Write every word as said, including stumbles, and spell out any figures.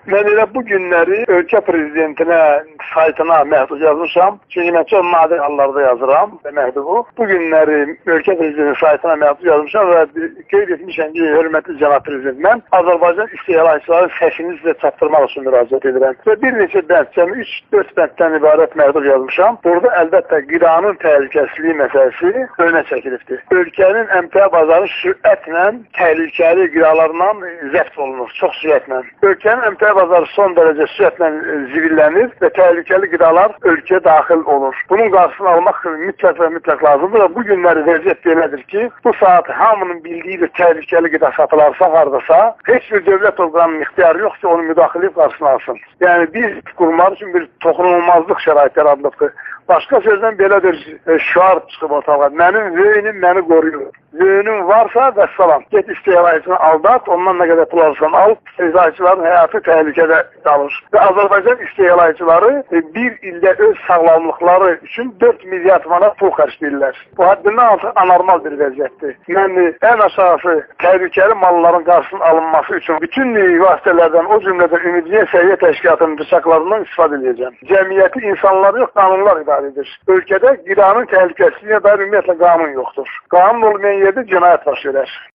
Mən elə bu günləri ölkə prezidentinə saytına məktub yazmışam. Çünki mən çox nadir hallarda yazıram məktubu. Bu günləri ölkə prezidentinin saytına məktub yazmışam və qeyd etmişəm ki, hörmətli cənab prezident, mən Azərbaycan istehlakçıların səsini sizə çatdırmaq üçün müraciət edirəm. Və bir neçə bənd, cəmi üç dörd bənddən ibarət məktub yazmışam. Burada əlbəttə qidanın təhlükəsizliyi məsələsi önə çəkilibdir. Ölkənin əmtəə bazarı sürətlə təhlükəli qidalarla zəbt olunur, çox sürətlə. Ölkənin əmtəə bazarı son dərəcə sürətlə zivillənir və təhlükəli qidalar ölkəyə daxil olur. Bunun qarşısını almaq mütləq və mütləq lazımdır və bu günləri vəziyyət belədir ki, bu saat hamının bildiyi bir təhlükəli qida satılarsa, hardasa, heç bir dövlət orqanının ixtiyarı yox ki, onu müdaxilə qarşısını alsın. Yəni, biz qurmaq üçün bir toxunulmazlıq şərait yaradılıbdır. Başqa sözdən belə bir e, şüar çıxıb ortalığa. Mənim zöyünüm məni qoruyur. Zöyünüm varsa və salam. Get istehlakçını aldat, ondan nə qədər pul alırsan al, istehlakçıların həyatı təhlükədə qalır. Və Azərbaycan istehlakçıları e, bir ildə öz sağlamlıqları üçün dörd milyard manat pul xərcləyirlər. Bu həddindən altı anormal bir vəziyyətdir. Mən e, ən aşağısı təhlükəli malların qarşısının alınması üçün bütün e, vasitələrdən, o cümlədən Ümidiyyə Səhiyyə Təşkilatının bıçaqlarından istifadə edəcəm. Cəmiyyəti insanlar yox, qanunlar idarə edir. Ölkədə qidanın təhlükəsizliyinə dair ümumiyyətlə qanun yoxdur. Qanun olmayan yerdə cinayət baş verər.